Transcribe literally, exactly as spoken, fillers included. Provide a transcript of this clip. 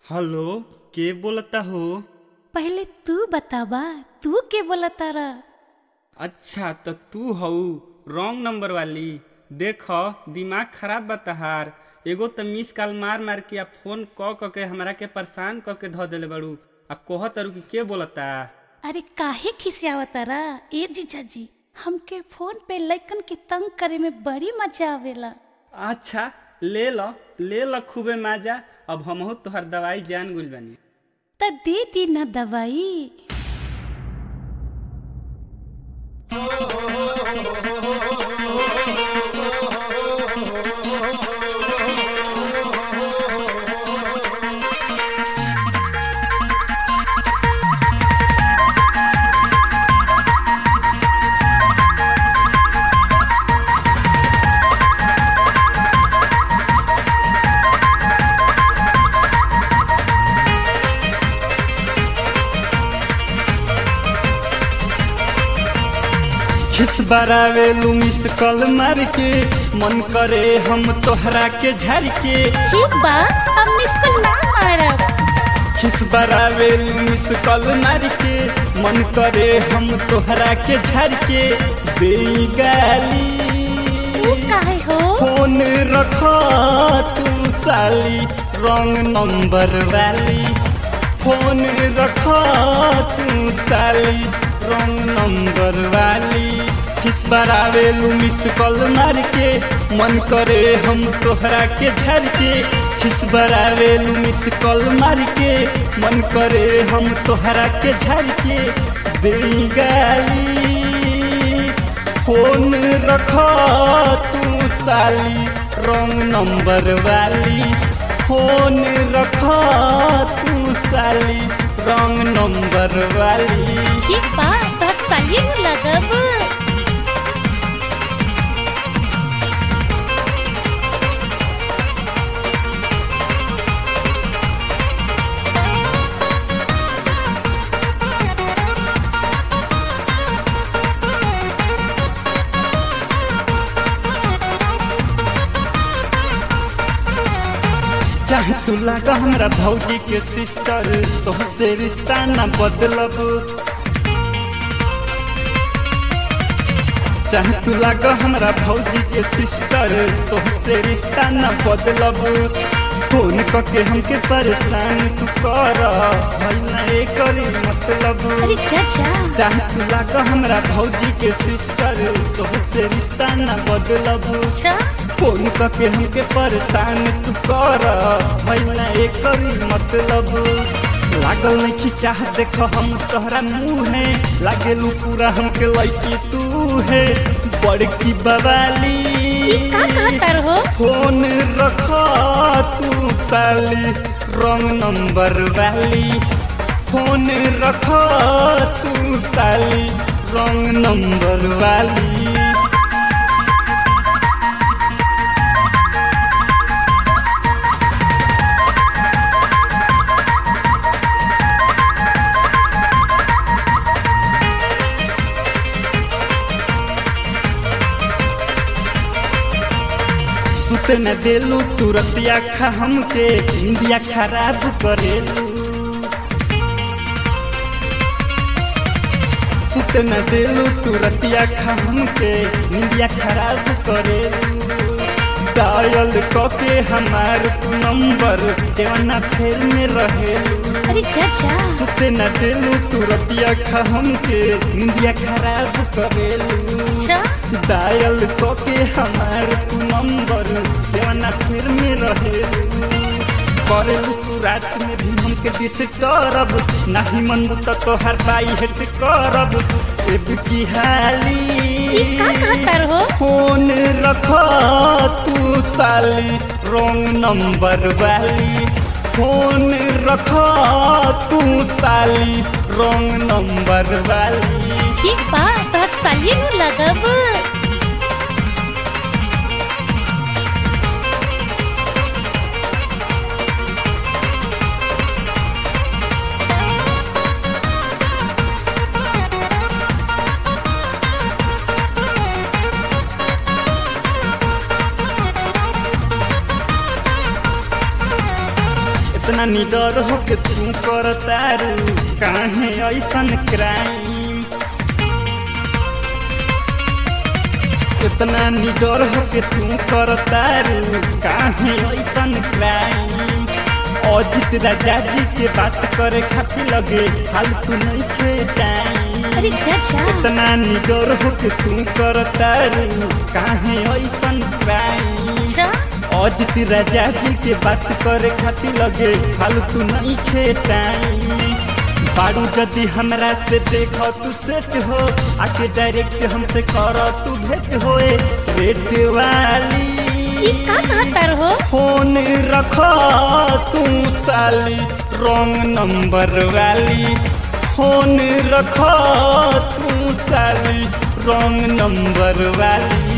Hello, के बोलता हो? पहले तू बतावा, तू के बोलता रा? अच्छा तो तू हऊ रॉन्ग नंबर वाली। देखो दिमाग खराब बा तहार। एगो तो मिस कॉल मार मार के आ फोन क क के हमरा के परेशान क के ध देले बड़ू आ कह तारू कि के बोलता। अरे काहे खिसियावता रा? ए जीजा जी, हमके फोन पे लइकन के तंग करे में बड़ी मजा आवेला। अच्छा ले लो ले लो खूबे मजा। अब हमहू तोहर दवाई जान गुल बनी। त दे दी ना दवाई। खिस बरावेलू मिस कॉल मार के मन करे हम तोहरा के झर के। ठीक बा, अब मिस कॉल ना मारब। खिस बरावेलू मिस कॉल मार के मन करे हम तोहरा के झर के। दे गाली तू काहे हो? फोन रखा तू साली रॉन्ग नंबर वाली। फोन रखा तू साली रॉन्ग नंबर वाली। किस बार आवेलू मिस कॉल मार के मन करे हम तोहरा के झर के। किस बार आवेलू मिस कॉल मार के मन करे हम तोहरा के झर के। दे गाली फोन रखा तू साली रॉन्ग नंबर वाली। फोन रखा तू साली रॉन्ग नंबर वाली। ठीक बा, तोहर सालिए में लगब। चाहे तू लागा हमरा भौजी के सिस्टर, तोहसे रिश्ता न बदलब। चाहे तू लागा हमरा भौजी के सिस्टर, तोहसे रिश्ता न बदलब। फोन करके हमके परेशान तू कर भइना करी मतलब। अरे चाचा, चाहे तू लागा हमरा भौजी के सिस्टर, तोहसे रिश्ता न बदलब। अच्छा फोन करके हमके परेशान तू कर भइना करी मतलब। लागल नहीं खिंचा देखो हम तोहरा मुँह है। लागेलू पूरा हमके लड़की तू है बड़की बवाली। का कहतर हो? फोन रखा तू साली रॉन्ग नंबर वाली। फोन रखा तू साली रॉन्ग नंबर वाली। सुते न देलू तुरतिया खा हमके इंदिया खराब करेलू। सुते न देलू तुरतिया खा हमके इंदिया खराब करेलू। डायल कके हमार तू नंबर देवना फेर में रहेलू। अरे चाचा, सुते न देलू तुरतिया खा हमके इंदिया खराब करेलू। अच्छा डायल कके हमार तू नंबर देवना फिर में रहेलू। करेलू तू रात में भी हमके दिस करब। नाही मन तो तोहर बाई हेट करब। एब की हाली का कहतर हो? फोन रखा तू साली रॉन्ग नंबर वाली। फोन रखा तू साली रॉन्ग नंबर वाली। ठीक बा, तोहर सालिए में लगब। इतना निडर हो के तू करतारू काहे ऐसन क्राइम। इतना निडर हो के तू करतारू काहे ऐसन क्राइम। अजित राजा जी के बात करे खातिर लगे फालतू नहीं खे टाइम। अरे चाचा इतना निडर हो के तू करतारू काहे ऐसन क्राइम। अच्छा अजित राजा जी के बात करे खातिर लगे फालतू नहीं खे टाइम। बारू जदि हमरा से देख तू सेट हो आके डायरेक्ट हमसे कर तू भेंट होए रेट वाली। ये का कहता रहो? फोन रख तू साली रॉन्ग नंबर वाली। फोन रख तू साली रॉन्ग नंबर वाली।